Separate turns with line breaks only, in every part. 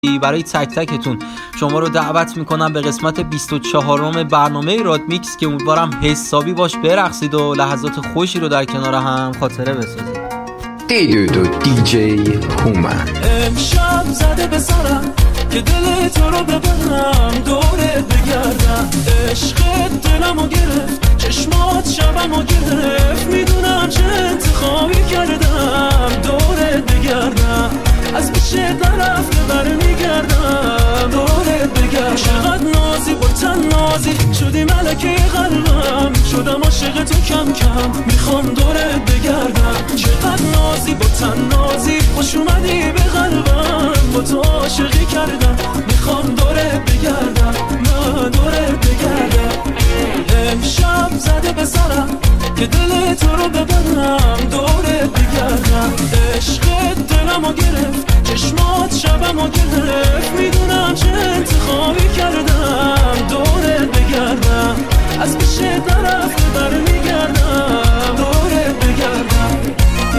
برای تک تکتون شما رو دعوت میکنم به قسمت 24م برنامه رادمیکس که امیدوارم حسابی باش برقصید و لحظات خوشی رو در کنار هم خاطره بسازید.
دیجی هومن
امشب زده به سرم که دل تو رو ببرم دورت بگردم، عشقت دلمو گرفت، چشمات شبمو گرفت، میدونم چه انتخابی کردم دورت بگردم، از پیشت نرفته برمیگردم دورت بگردم. چقدر نازی با تن نازی شدی ملکه قلبم، شدم عاشق تو کم کم میخوام دورت بگردم. چقدر نازی با تن نازی خوش اومدی به قلبم، با تو عاشقی کردم میخوام دورت بگردم، نه دورت بگردم. امشب زده به سرم که دل تو رو ببرم دورت بگردم، عشقت دلمو گرفت، چشمات شبمو گرفت، میدونم چه انتخابی کردم دورت بگردم، از پیشت نرفته برمیگردم دورت بگردم.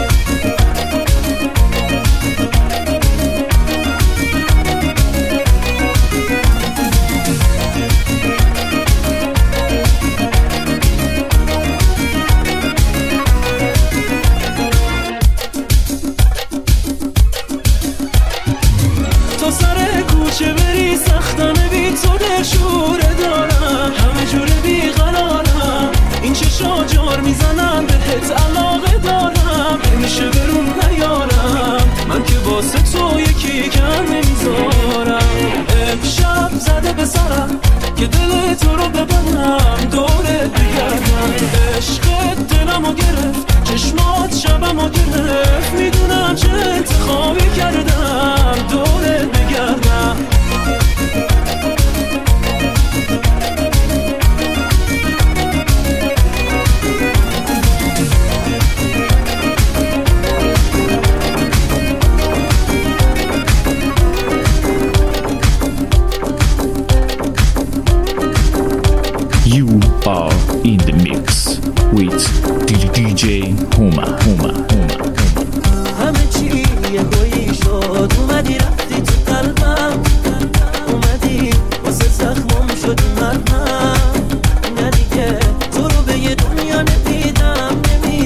چه بری سختانه بی تو دلشوره دارم، همه جوره بی قرارم، این چشا جار میزنم بهت علاقه دارم، نمیشه برون نیارم، من که واسه تو یکی کم نمیذارم. امشب زده به سرم که دل تو رو ببرم دورت بگردم، عشقت دلمو گرفت، چشمات شبمو گرفت، میدونم چه انتخابی کردم دورت بگردم.
You are in the mix with DJ Huma.
همه چی یه گویی شد، اومدی رفتی تو قلبم، اومدی واسه زخمم شدی مرهم، نه دیگه تو رو به یه دنیا نمیدم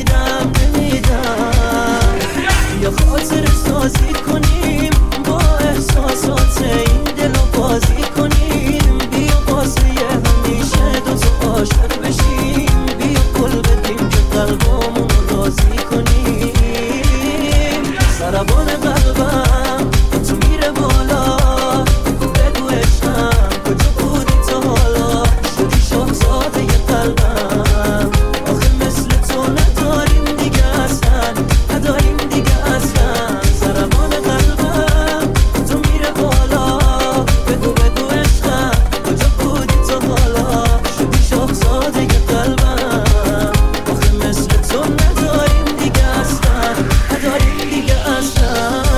یا خاطر سازی کنیم با احساسات این دل رو بازی کنیم، بیا واسه همیشه دوتا عاشق بشیم، بیا کل بدیم که قلبمون رو راضی کنیم. سربان قلبم تو میره بالا، بگو عشقم کجا بودی تا حالا، شدی شاهزاده قلبم، آخه مثل تو نداریم دیگه اصلا، نداریم دیگه اصلا. سربان قلبم تو میره بالا، بگو عشقم کجا بودی تا حالا، شدی شاهزاده قلبم، آخه مثل تو نداریم دیگه اصلا، نداریم دیگه اصلا.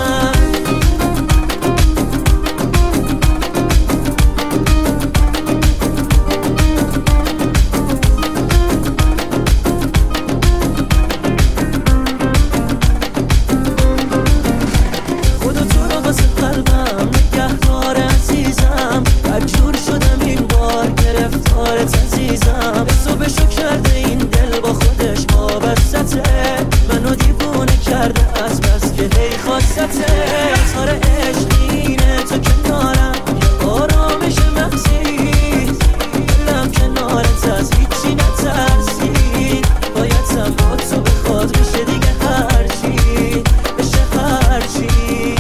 خدا تو رو واسه قلبم نگهدار عزیزم، بدجور شدم این بار گرفتارت عزیزم، حسابشو کرده این دل با خودش وابستته، منو دیوونه کرده از بس که هی خواستته، اظهار عشق اینه تو کنارم یه آرامش مغزی، دلم کنارت از هیچی نترسید، بایدم با تو بخواد بشه دیگه هرچی بشه هرچی.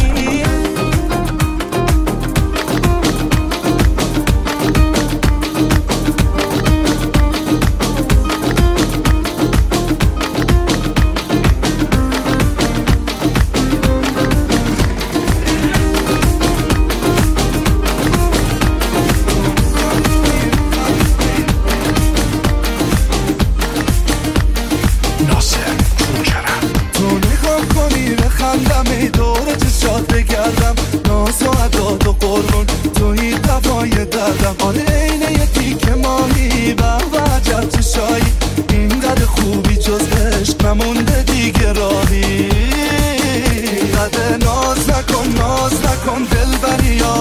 تو نگاه کنی بخندم ای دورت شاد بگردم، ناز و عداد و قربون توی دوای دردم، آره اینه یه تیک ماهی و عجب چشایی، اینقدر خوبی جز عشق نمونده دیگه راهی، قدر ناز نکن دل بریا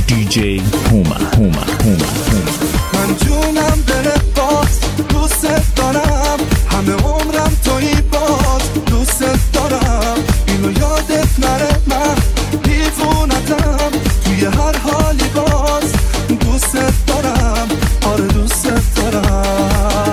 DJ Huma.
من جونم دل باز دوست دارم، همه عمرم تویی باز دوست دارم، اینو یادت نره من دیوونتم، توی هر حالی باز دوست دارم، آره دوست دارم.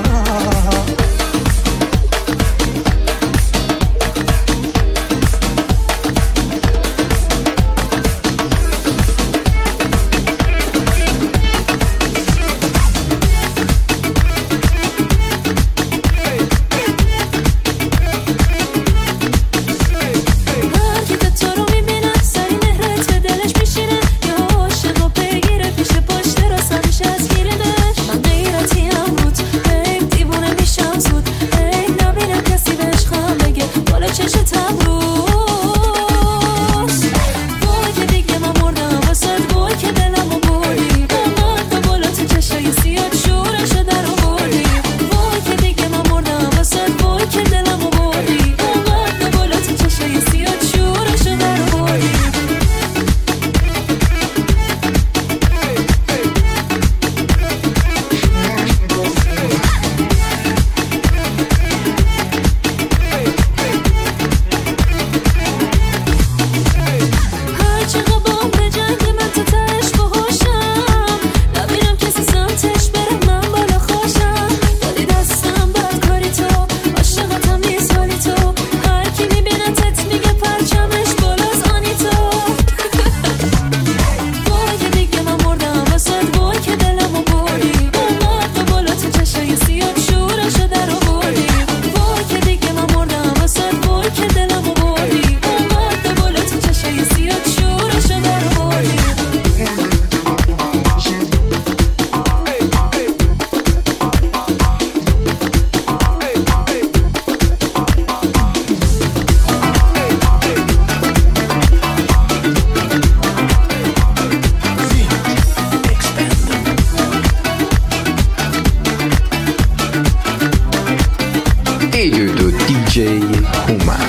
DJ Huma.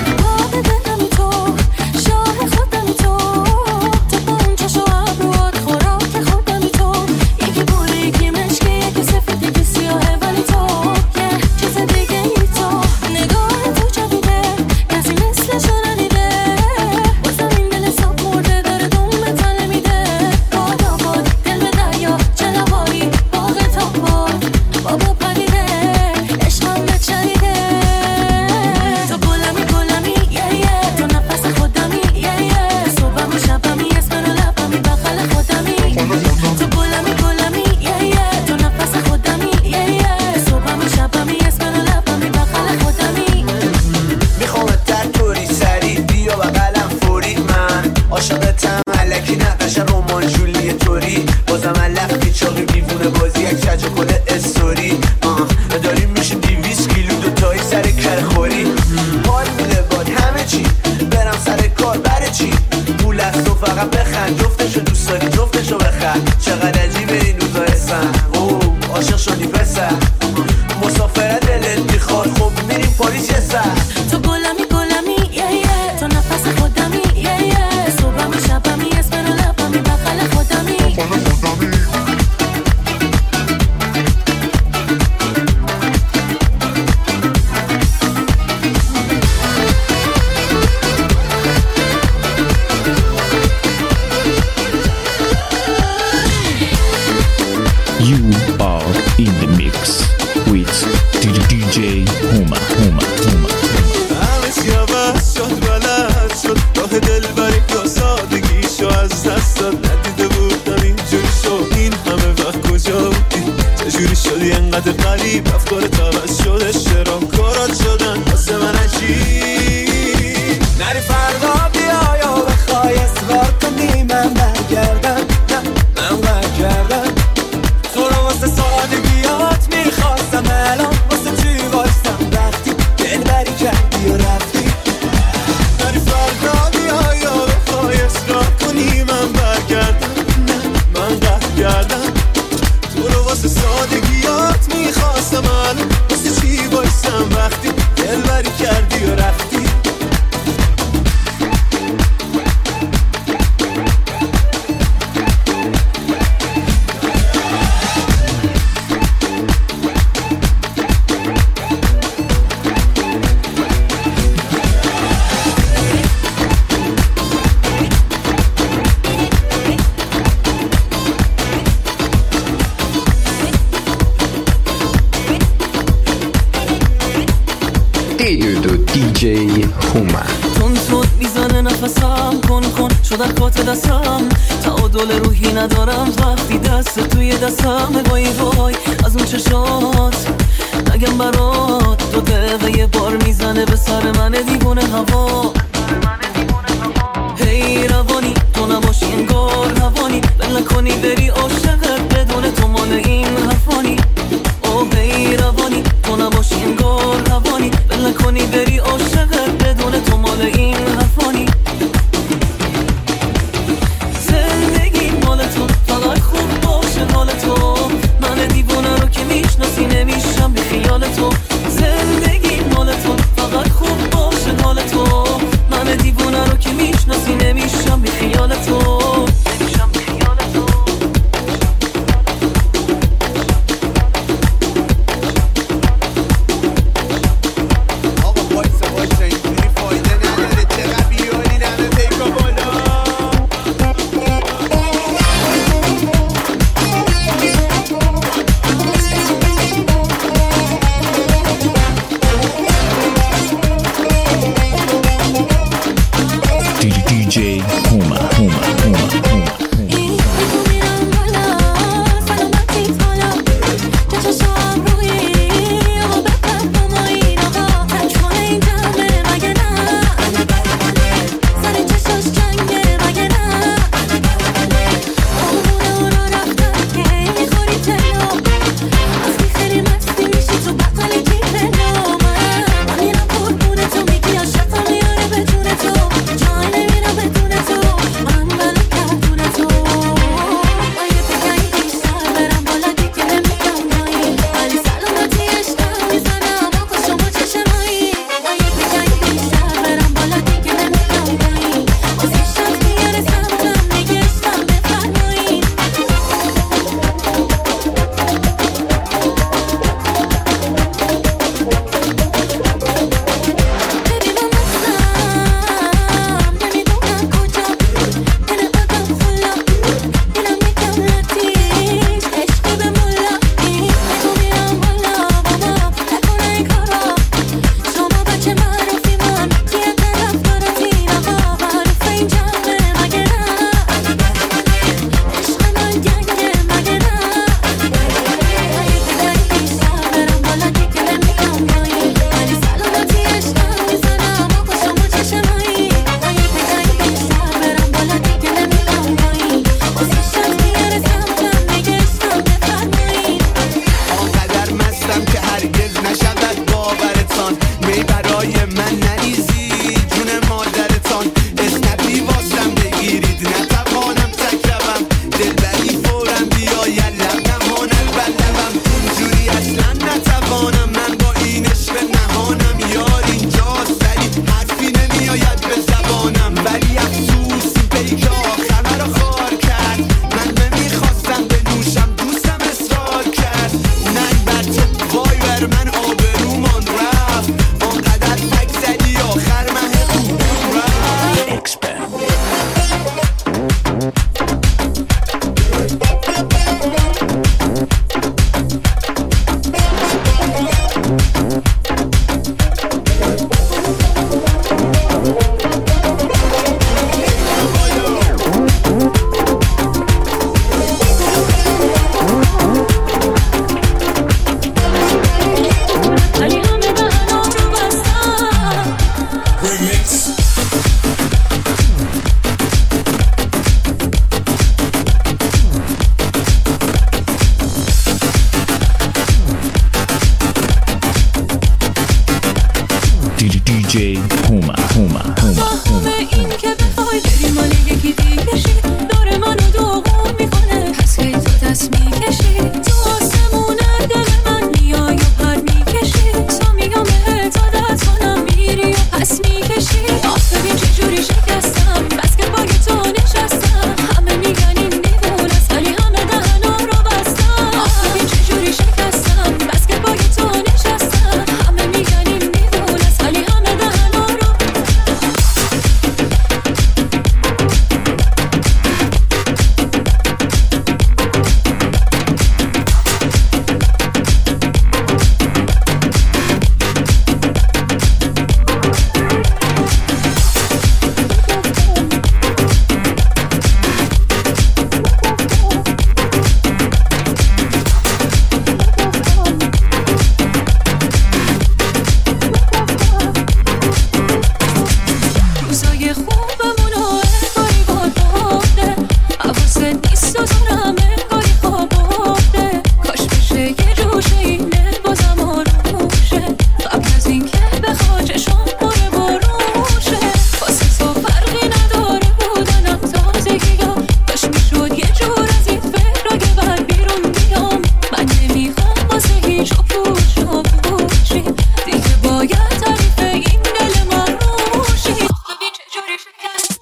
You are in the mix with DJ Huma.
همه سیاوش شد بلد شد راه دل بری و سادگیشو از دست داد ندیده بودم اینجوری شد این همه وقت کجا بودی چجوری شدی انقدر قریب رفتارت عوض شده چرا کارات شدن واسه من عجیب نری فردا بیا یا بخوای اصرار کنی من برگردم من برگردم تو رو واسه سادگیات میخواستم الان واسه چی وایستم وقتی دل بری کردی و رفتی نری فردا بیا یا بخوای اصرار کنی من برگردم من برگردم تو رو واسه سادگیات میخواستم الان واسه چی وایستم وقتی دل بری کردی و رفتی
دیجی هومن.
تون میزنه نفسم کن شده کات دستم، تعادل روحی ندارم وقتی دست توی دستم. وای از اون چشات نگم برات، 2 دقیقه یه بار میزنه به سر من دیوونه هوا. هی روانی تو نباشی انگار روانی، بل نکنی بری عاشقت بدون تو مال این حرفانی. اوه هی روانی تو نباشی انگار روانی، بل نکنی بری عاشقت بدون تو مال این حرفانی. زندگی مال تو فقط خوب باشه حال تو، من دیوونه رو که میشناسی نمیشم بی خیال تو. زندگی مال تو فقط خوب باشه حال تو، من دیوونه رو که میشناسی نمیشم بی خیال تو.
میسوزونم انگاری خواب برده کاش بشه یه جوشه اینه بازم آروشه قبل از این که بخوا چشم باره بروشه واسه تو فرقی نداره بودنم تازگی ها کاش میشد یه جور از این فکر اگه بر بیرون بیام من نمیخوام واسه هیچ پوش و پوشی دیگه باید تعریف این دل من روشی ببین چجوری شکست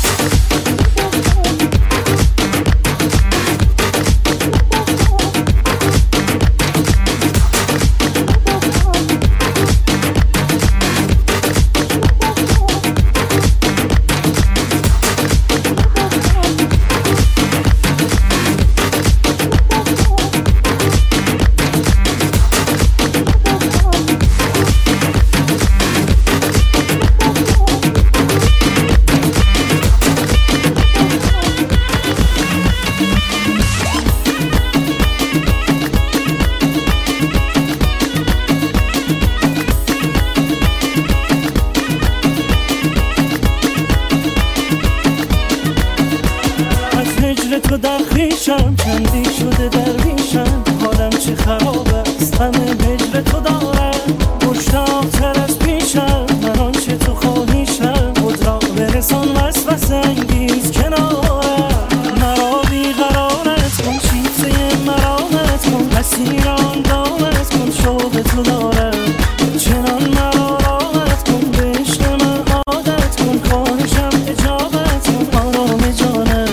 تو در خیشم چندی شده درویشم حالم چه خراب است همه هجر تو دارم مشتاق‌تر از پیشم من آنچه تو خواهیشم خود را برسان وسوسه انگیز کنارم مرا بیقرارت کن چیزه مرامت کن مسیر آن دامت کن شوق تو دارم چنان مرا راحت کن به عشق من عادت کن خواهشم اجابت کن آرام جانم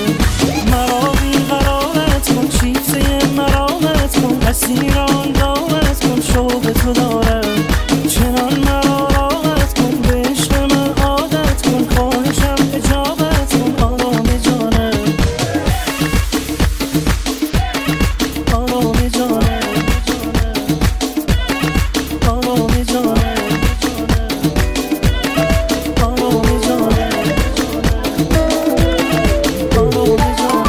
مسیر آن دامت کن شوق تو دارم چنان مرا راحت کن به عشق من عادت کن خواهشم اجابت کن آرام جانم آرام جانم آرام جانم آرام جانم آرام جانم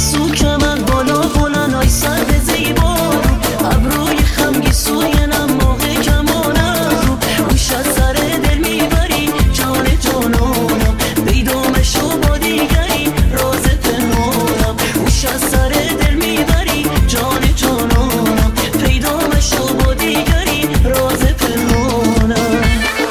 گیسو که من بالا بلند های سر به زیبان ابروی خم گیسوی نم ماه کمانم روش از سر دل میبری جان جانانم بیدامشو با دیگری راز پنهانم روش از سر دل میبری جان جانانم پیدامشو با دیگری راز پنهانم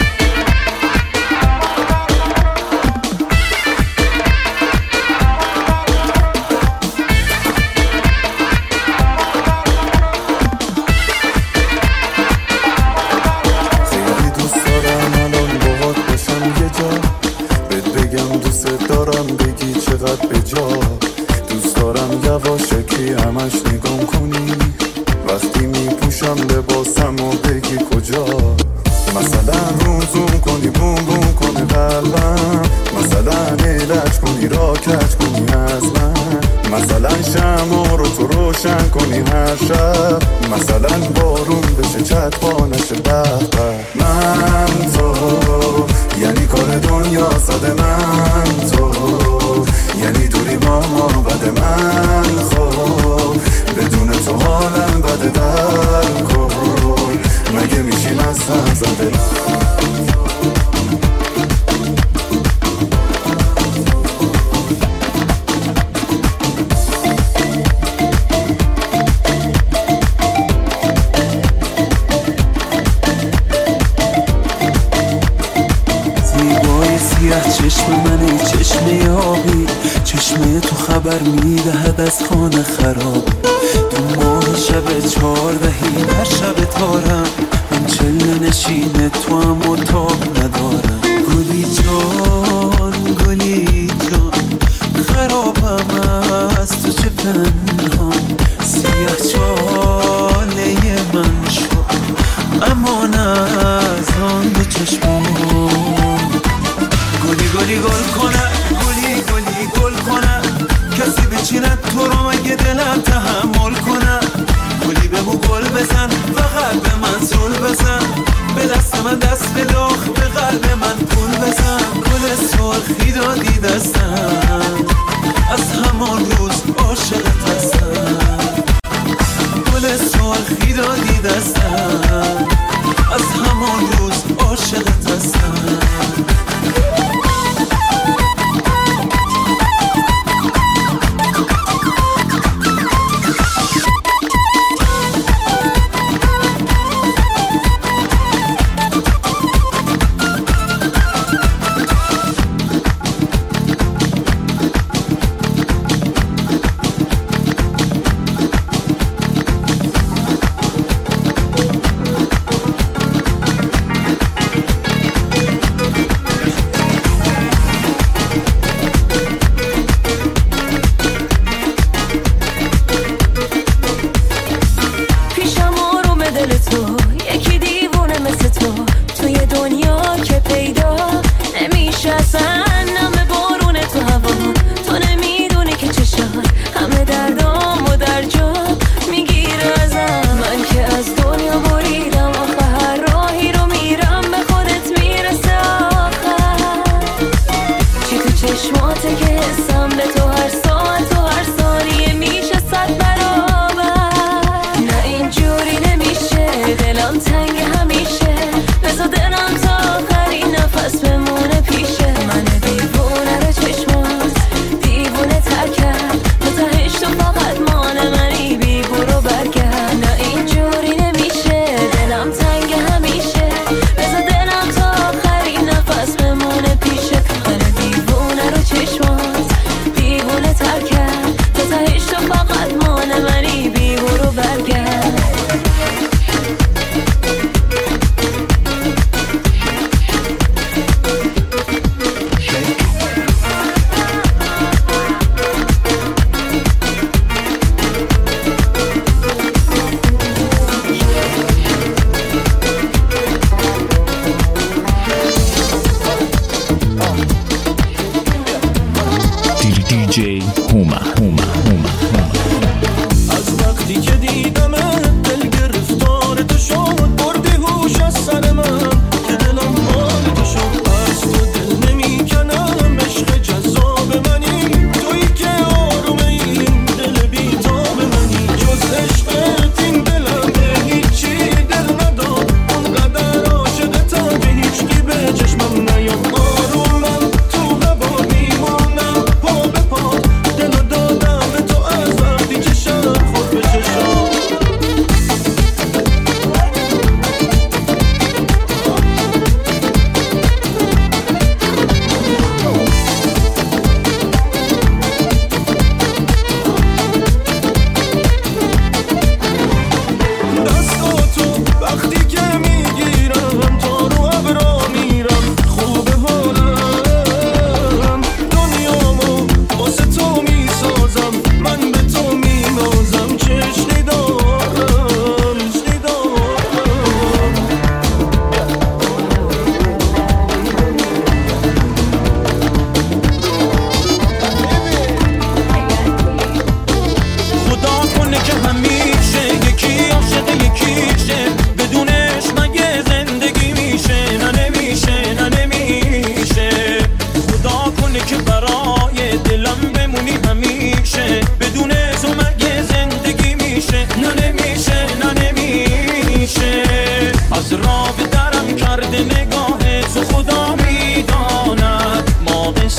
یواشکی همش نگام کنی وقتی میپوشم لباسم و بگی کجا مثلا روزوم کنی بوم بوم کنی قلبم مثلا علاج کنی را کج کنی از من مثلا شمع رو تو روشن کنی هر شب مثلا بارون بشه چتبانش بخت من تو یعنی کار دنیا صد من تو یعنی دوری با ما بد من خب بدون تو حالم بده در کن مگه میشیم از هم زده
چشم منه چشمه آبی چشمه تو خبر میدهد از خانه خراب تو ماه شب 14 در شب تارم من چله نشین تو هم اتاق ندارم گلی جان خرابم از تو چه پنهان سیاه چاله من شد امان از آن دو چشمان گلی گل کنه گلی گل کنه کسی بچیند تو رو مگه دلم تحمل کنه گلی بگو گل بزن و قلب من زل بزن به دست من دست بلاخ به قلب من پول بزن گل سرخی دادی دستم از همان روز عاشقت هستم گل سرخی دادی دستم از همان روز عاشقت هستم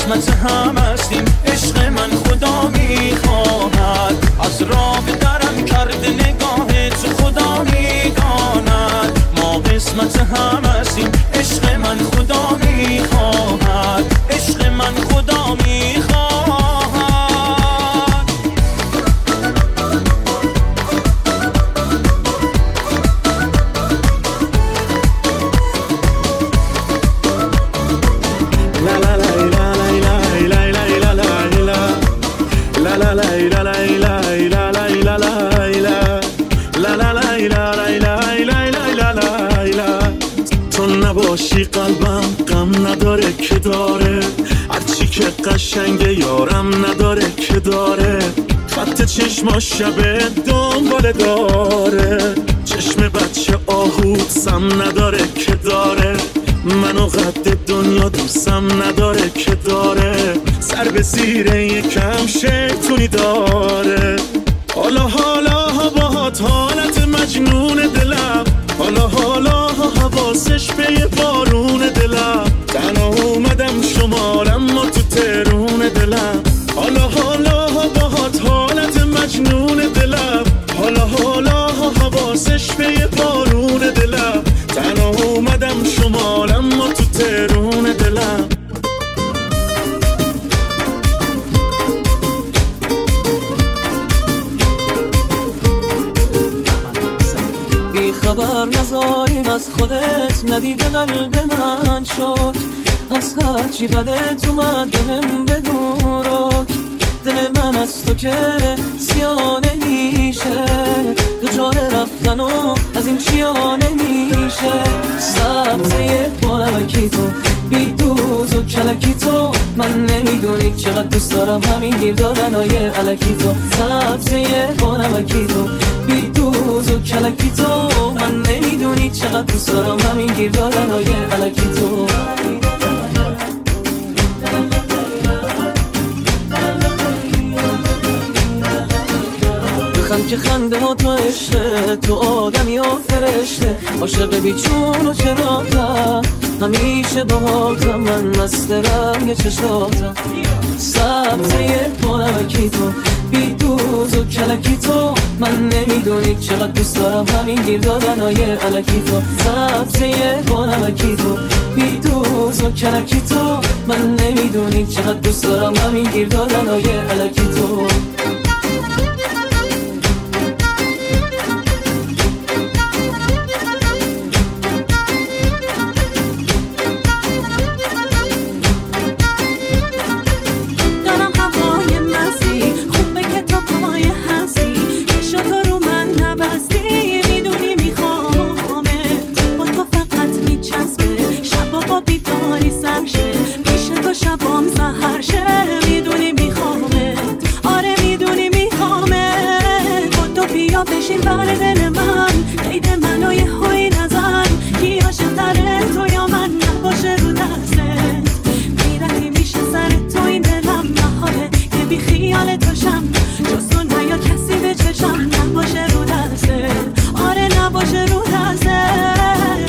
قسمت هم هستیم. عشق من خدا میخواهد، از راه درم کرده نگاه تو خدا میداند. ما قسمت هم هستیم. عشق من خدا میخواهد، عشق من خدا میخواهد.
نباشی قلبم غم نداره که داره، هرچی که قشنگه یارم نداره که داره. خط چشماش شبه دنباله داره، چشم بچه آهود سم نداره که داره. منو قد دنیا دوستم نداره که داره، سر به زیر یکم شیطونی داره. حالا باهات حالت مجنون دلم، حالا حواسش به یه بارون دلم. تنها اومدم شمارم ما تو ترون دلم. حالا باهات حالت مجنون دلم، حالا حواسش به یه بارون دلم. تنها اومدم شمارم ما تو ترون دلم.
خبر نذاریم از خودت، ندیده قلب من شد. از هرچی بدت اومد بهم بگو رک. دل من از تو که سیاه نمیشه، دچار رفتن و از این چیا نمیشه. سبزه بانمکی تو، بی دوز و کلکی تو، من نمیدونی چقدر دوست دارم همین گیر دادنهای علکی تو. سبزه بانمکی تو، بی دوز و کلکی تو، من نمیدونی چقدر دوست دارم همین گیر دادنهای علکی تو. بخند که خنده ها تو عشقه، تو آدمی و فرشته. عاشق بیچون و چراتم، همیشه باهاتم، من مست رنگ چشاتم. سبزه بانمکی تو، بی دوز و کلکی تو، من نمیدونی چقدر دوست دارم همین گیر دادنهای علکی تو. سبزه بانمکی تو، بی دوز و کلکی تو، من نمیدونی چقدر دوست دارم همین گیر دادنهای علکی تو. بشین بر دل من، قید منو یه هایی نزن. کی عاشق تره تو یا من، نباشه رو دستت. میرنی میشه سر تو این دلم، محاله که بی خیال توشم. جز تو نیا کسی به چشم، نباشه رو دستت. آره نباشه رو دستت.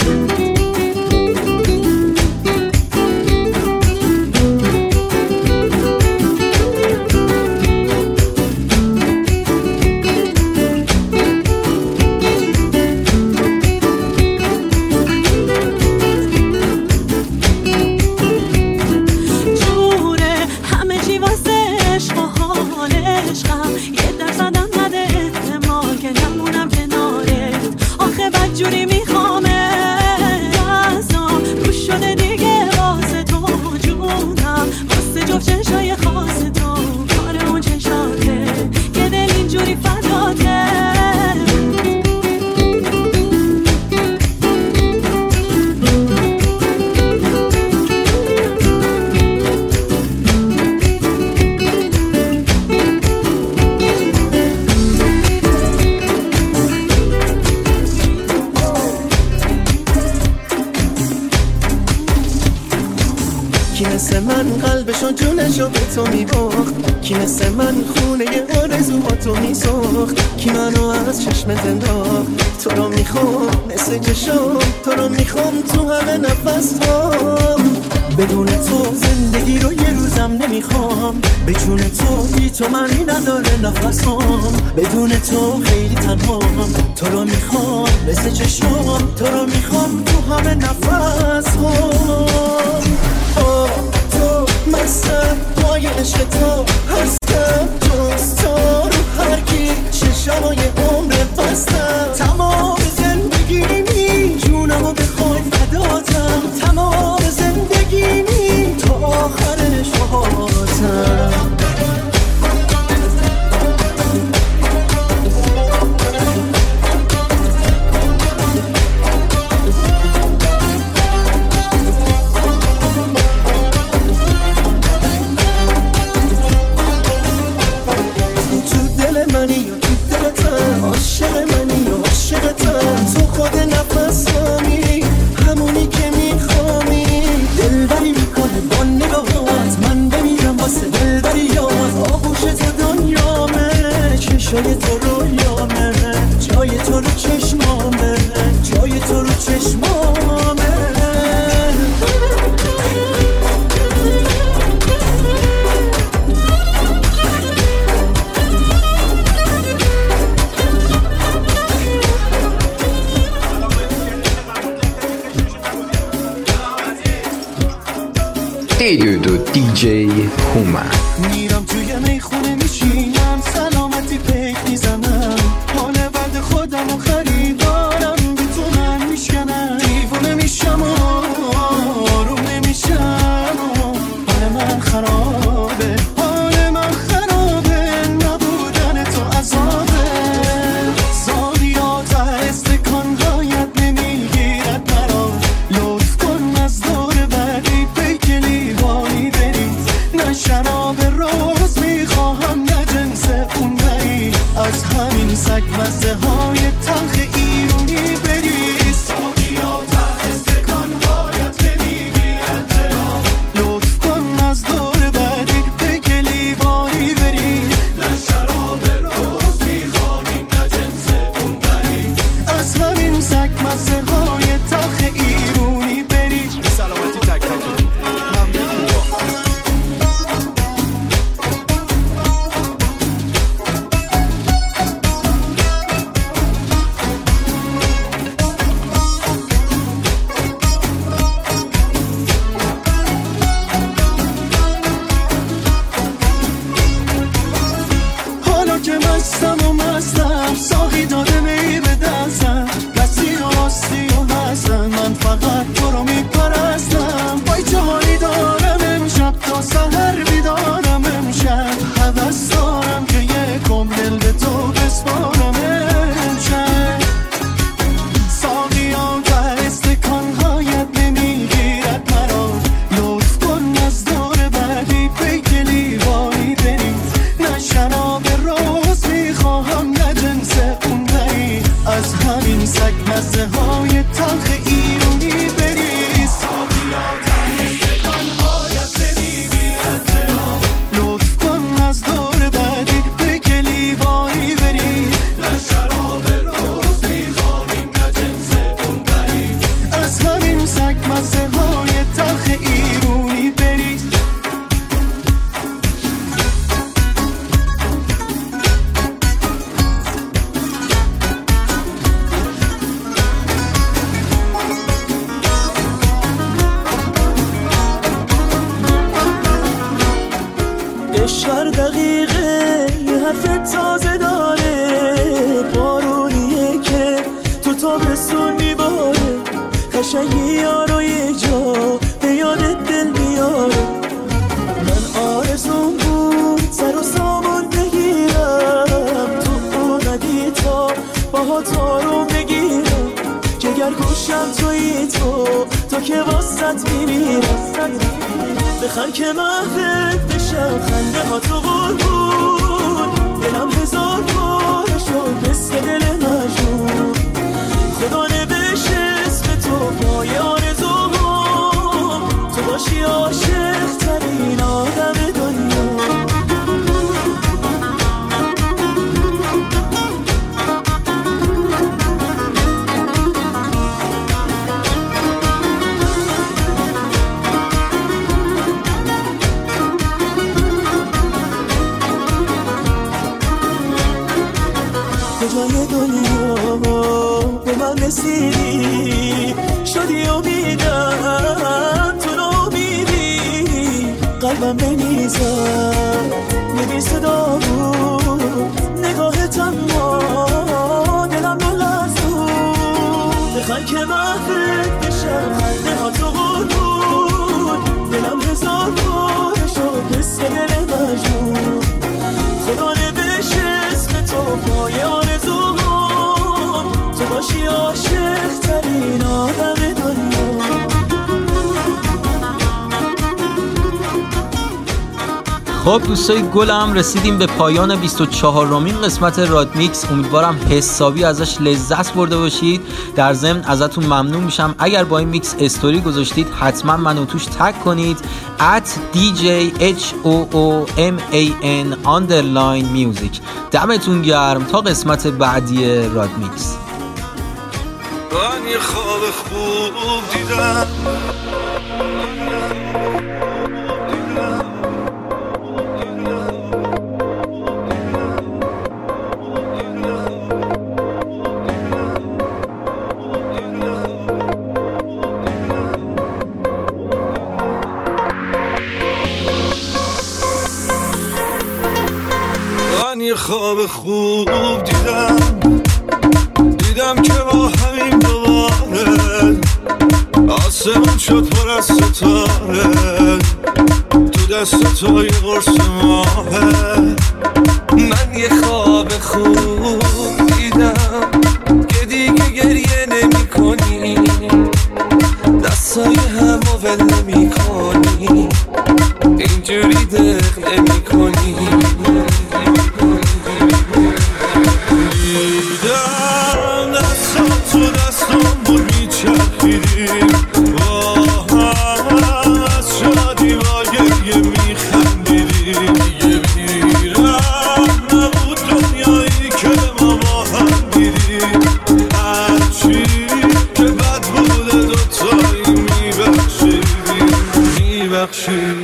جوری میخوامه دستا روش شده دیگه واسه تو جونم، واسه جفت چشای خاص تو. کار اون چشاته که دل اینجوری فداته. کی مثل من قلبشو جونشو به تو میباخت، کی مثل من خونه آرزوهاتو میساخت. کی منو از چشمت انداخت، تو رو میخوام مثل چشام، تو رو میخوام تو همه نفس ها. بدون تو زندگی رو یه روزم دلم نمیخوام به جون تو، بی تو معنی نداره نفسام، بدون تو خیلی تنهام، تو رو میخوام مثل چشمام، تو رو میخوام تو همه نفس تو مستم پای عشق تو هستم، جز تو رو هر کی چشمای عمر بستم، تمام زندگیمی جونمو بخوای فداتم، تمام زندگیمی تا آخر شهادتم. جای تو رویامه، جای تو رو چشمامه، جای تو رو چشمامه.
DJ هومن.
میرم توی میخونه میشینم، سلامتی پیک میزنم، حال بعد خودم و خریدارم بی تو من میشکنم، دیوونه میشم و آروم نمیشم و حال من خرابه، حال من خرابه، نبودن تو عذابه، زادیات استکانهایت نمیگیرد مرا، لطف کن از دور بعدی پیک لیوانی بری، نه شراب روز میخواهم نه جنس اون بری، از همین سگ مزه های تلخ ایرونی بری، ساقیات استکان باید نمیگیرد چرا، لطف کن از دور بعدی پیک لیوانی بری، نه شراب روز میخواهیم نه جنس اون بری، از همین سگ مزه های تلخ ایرونی بری. سلامتی تک تک مستم ساقی داده می به دستم، دستی و راستی و حسن، من فقط تو رو می پرستم، وای چه حالی دارم امشب تا سحر بیدارم امشب، حوث دارم که یکم دل به تو بسپارم امشب، ساقیان و استکانهایت نمیگیرد مرا، لطف کن از دور بعدی پیک لیوانی بری، نه شراب روز میخواهم نه جنس اون بری، از همین سگ مزه های تلخ ایرونی بری، ساقیات استکانهایت نمیگیرد چرا، لطف کن از دور بعدی پیک لیوانی بری، نه شراب روز میخواهیم نه جنس اون بری، از همین سگ مزه های تلخ ایرونی بری.
هر دقیقه یه حرف تازه داره، بارونیه که تو تابستون میباره، قشنگی یارو یه جا به یادت دل میاره، من آرزوم بود سر و سامان بگیرم، تو اومدی تا باهات آروم بگیرم، جگر گوشم توی تو که واسط میمیرم، بخن که محبت بشم خنده ها تو قربون، دلم هزار باره شد مثل دل مجنون، خدا نوشت اسم تو پای آرزوم، تو باشی عاشق ترین آدم دنیا. کجای دنیا به من رسیدی شدی امیدم تو نامیدی قلبم بمیزم یه بی صدا بود نگاهت اما دلم نلرزون بخوای که من فکر بشم خنده ها تو قربون دلم هزار باره شد مثل دل مجنون خدا نوشت اسم تو پای آرزوم تو باشی عاشق ترین آدم دنیا.
خب دوستای گلم رسیدیم به پایان 24مین قسمت رادمیکس. امیدوارم حسابی ازش لذت برده باشید. در ضمن ازتون ممنون میشم اگر با این میکس استوری گذاشتید حتما منو توش تگ کنید @DJHOOMAN_music. دمتون گرم تا قسمت بعدی رادمیکس.
من یه خواب خوب دیدم یه خواب خوب دیدم که با همین دوباره آسمون شد پر از ستاره تو دست تو یه قرص ماهه. من یه خواب خوب دیدم که دیگه گریه نمی کنی دستای همو ول نمی کنی اینجوری دق نمی کنی. دیدم دستم تو دستم بود میچرخیدیم با هم از شادی با گریه میخندیدیم دیگه بیرم نبود دنیایی که ما با هم دیدیم هرچی که بد بوده دوتایی میبخشیدیم.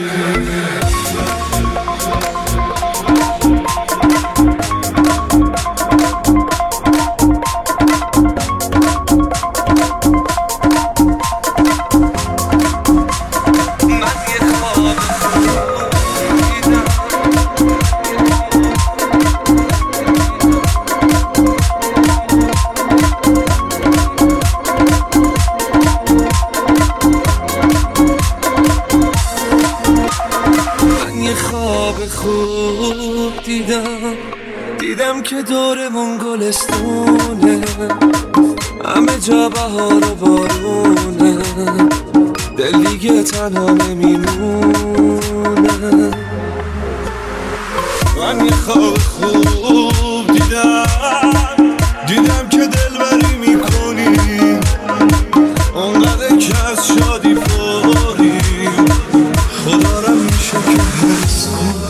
دیدم که دورمون گلستونه همه جا بهار و بارونه دل دیگه تنها نمیمونه. من یه خواب خوب دیدم که دلبری میکنی اونقدر که از شادی پری خدا را میشه که حس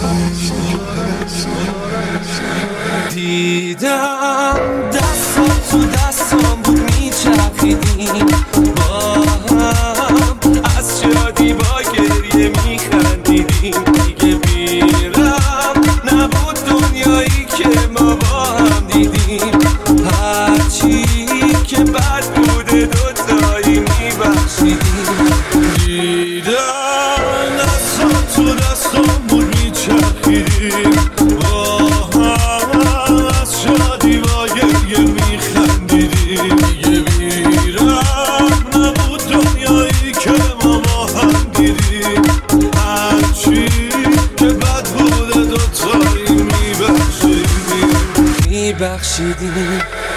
دیدم دستم تو دستم بود میچرخیدیم با هم از شادی با گریه میخندیدیم دیگه بیرم نبود دنیایی که ما با هم دیدیم هرچی که بد بوده دوتایی میبخشیدیم. دیدم دستم تو دستم بود میچرخیدیم با شادی با گریه میخندیدیم دیگه بیرم نبود دنیایی که ما با هم دیدیم هرچی که بد بوده دوتایی میبخشیدیم.